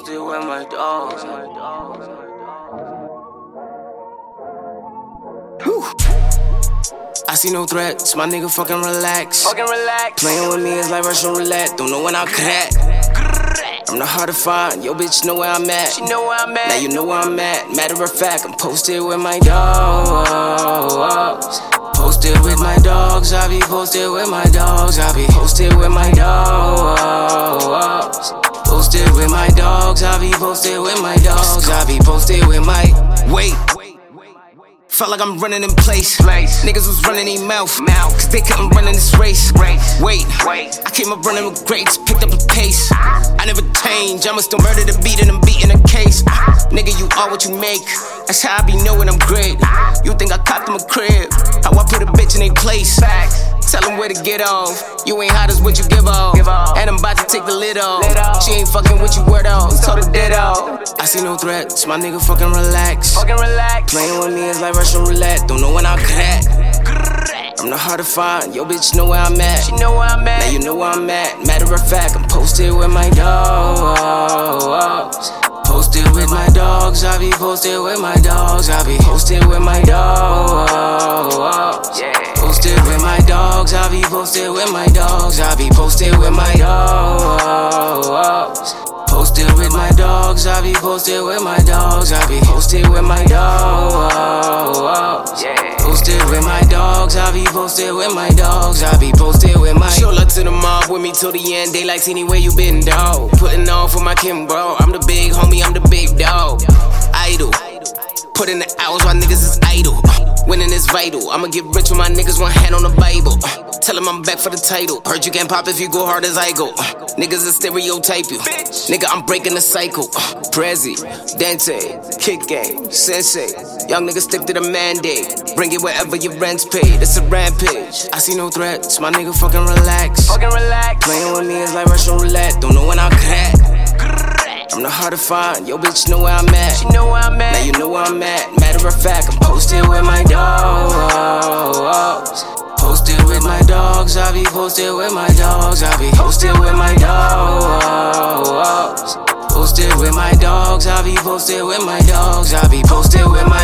posted with my dogs. I see no threats, my nigga fucking relax. Playing with me is like Russian roulette, don't know when I'll crack. I'm not hard to find, yo bitch know where I'm at. Now you know where I'm at. Matter of fact, I'm posted with my dogs. Posted with my dogs, I be posted with my dogs. I be posted with my dogs. Posted with my dogs, I be posted with my dogs. I be posted with my. Wait. Felt like I'm running in place. Niggas was running their mouth, cause they couldn't run in this race. Wait, I came up running with greats, picked up the pace. I never change, I'ma still murder the beat and I'm beating the case. Nigga, you are what you make, that's how I be knowing I'm great. You think I copped them a crib, how I put a bitch in their place. Tell them where to get off, you ain't hot as what you give off. And I'm about to take the lid off, she ain't fucking with you word off, told her dead off. I see no threats, my nigga fucking relax. Playing with me is like Russian roulette, don't know when I'll crack. I'm not hard to find, yo bitch know where I'm at. Now you know where I'm at. Matter of fact, I'm posted with my dogs. Posted with my dogs, I be posted with my dogs. I be posted with my dogs. Posted with my dogs, I be posted with my dogs. I be posted with my dogs. Posted with my dogs, I be posted with my dogs. I be posted with my dogs. Posted with my dogs, I be posted with my dogs. I be posted with my. Show love to the mob with me till the end. They like anywhere you been, dog. Putting on for my Kim, bro. I'm the big homie, I'm the big dog. Idol. Put in the hours while niggas is idle. Winning is vital. I'ma get rich with my niggas, one hand on the Bible. Tell them I'm back for the title. Heard you can't pop if you go hard as I go. Niggas will stereotype you. Nigga, I'm breaking the cycle. Prezi, Dante, Kick Game, Sensei. Young niggas stick to the mandate. Bring it wherever your rent's paid. It's a rampage. I see no threats, my nigga fucking relax. Playing with me is like Russian roulette, don't know when I'll crack. I'm not hard to find, yo bitch know where I'm at. Now you know where I'm at. Matter of fact, I'm posted with my dogs. Posted with my dogs, I be posted with my dogs. I be posted with my dogs. Posted with my dogs, I be posted with my dogs. I be posted with my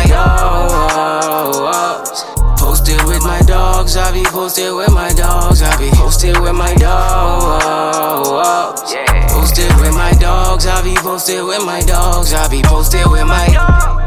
dogs. Posted with my dogs, I be posted with my dogs. I be posted with my dogs. Posted with my dogs, I be posted with my dogs. I be posted with my